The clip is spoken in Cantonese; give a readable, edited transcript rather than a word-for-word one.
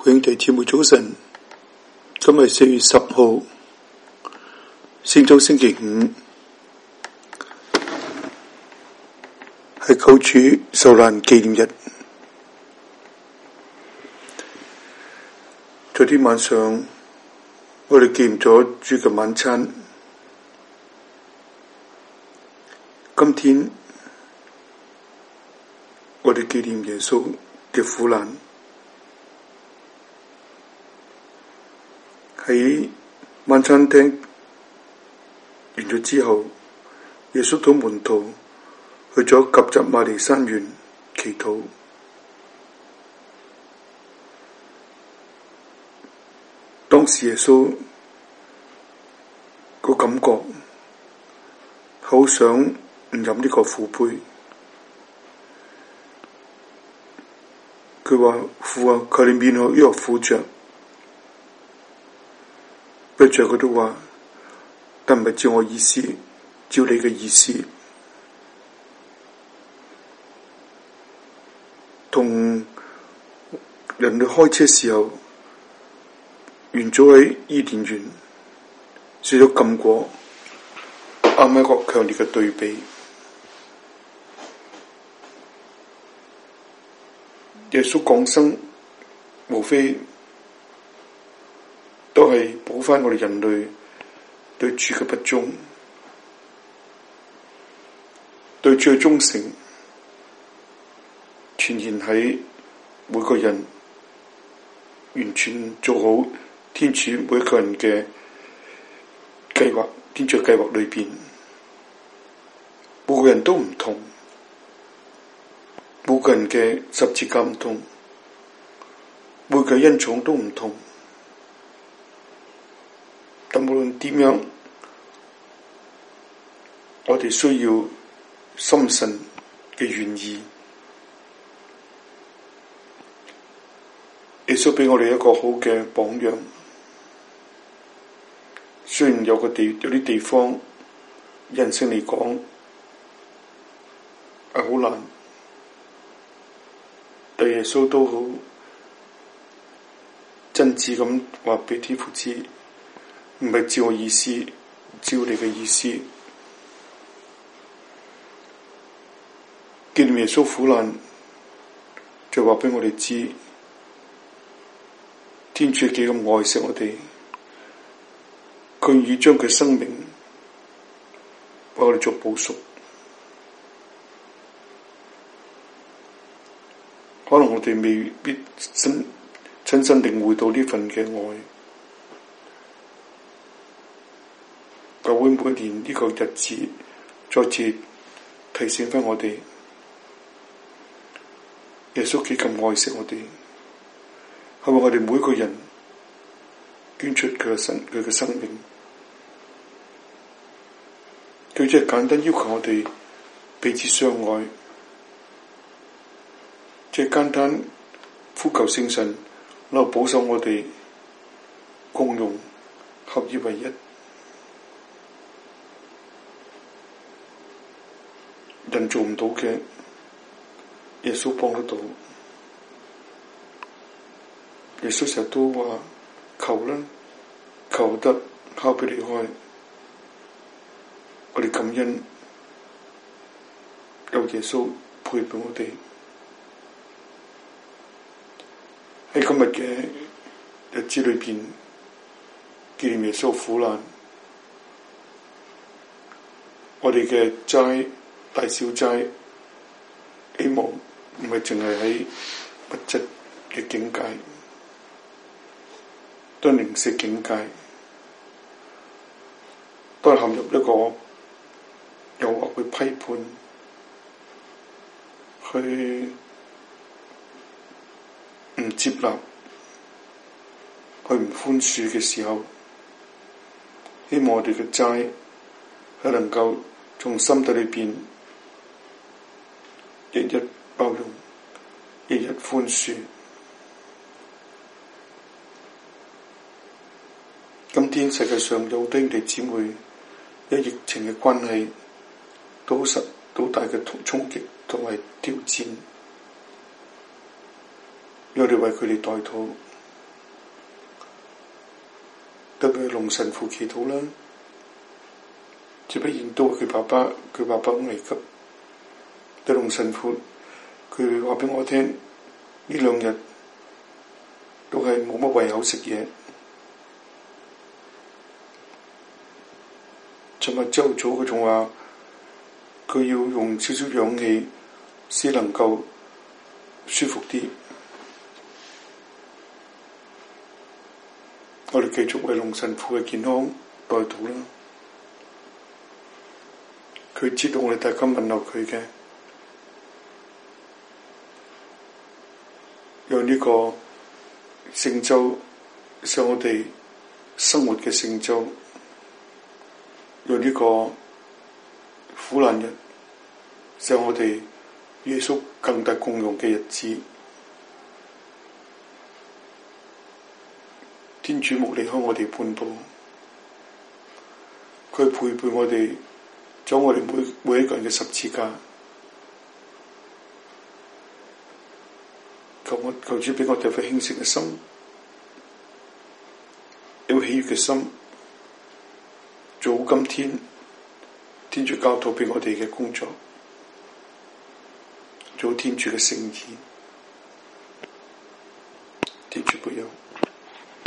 兄弟姊妹早晨，今日4月10號，聖週星期五，係救主受難紀念日。昨天晚上，我哋紀念咗主嘅晚餐。今天，我哋紀念耶穌嘅苦難。喺晚餐廳完咗之後，耶穌同門徒去咗革責瑪尼山園祈禱。當時耶穌個感覺好想唔飲呢個苦杯，佢話：父啊，求你免我呢個苦爵。不着佢都話，但唔係照我意思，照你嘅意思。同人哋開車時候，完咗喺伊甸園食咗禁果，啱啱一個強烈嘅對比。耶穌降生，無非都係補返我哋人類對主嘅不忠，對主嘅忠誠，全然喺每個人完全做好天主每一個人嘅計劃，天主計劃裏邊，每個人都唔同，每個人嘅十字架唔同，每個恩寵都唔同。但無論點樣，我哋需要心神嘅願意。耶穌俾我哋一個好嘅榜樣。雖然有啲地方人性嚟講係好難，但耶穌都好真摯咁話俾天父知。唔係照我意思，照你嘅意思。紀念耶穌苦難，就話俾我哋知，天主幾咁愛惜我哋，佢願意將佢生命為我哋做補贖。可能我哋未必親身領會到呢份嘅愛。教會每年呢個日子再次提醒返我哋，耶穌幾咁愛惜我哋，係為我哋每個人捐出佢嘅生命。佢只係簡單要求我哋彼此相愛，即係簡單呼求聖神，能夠保守我哋共融合而為一。人做唔到嘅，耶穌幫得到。耶穌成日都話：求啦，求得，敲俾你開。我哋感恩有耶穌陪伴我哋。喺今日嘅日子裏邊，紀念耶穌苦難，我哋嘅齋。大小齋，希望唔係淨係喺物質嘅境界，都係靈性境界，都係陷入一個誘惑去批判、去唔接納、去唔寬恕嘅時候，希望我哋嘅齋係能夠從心底裏邊日日包容，日日寬恕。今天世界上有好多兄弟姊妹，因疫情嘅關係，都受到大嘅衝擊同埋挑戰。我哋為佢哋代禱， 特別係龍神父祈禱啦，自不然都係佢爸爸好危急。對龍神父，佢話俾我聽，呢2日都係冇乜胃口食嘢。尋日朝頭早佢仲話，佢要用少少氧氣先能夠舒服啲。我哋繼續為龍神父嘅健康代禱啦。佢知道我哋大家問候佢嘅，讓呢個聖週使我哋生活嘅聖週，讓呢個苦難日使我哋耶穌更大共融嘅日子。天主冇離開我哋半步，佢陪伴我哋走我哋每一個人嘅十字架。求主俾我哋一顆輕省嘅心，有喜悅嘅心，做好今天天主交託俾我哋嘅工作，做好天主嘅聖意。天主保佑。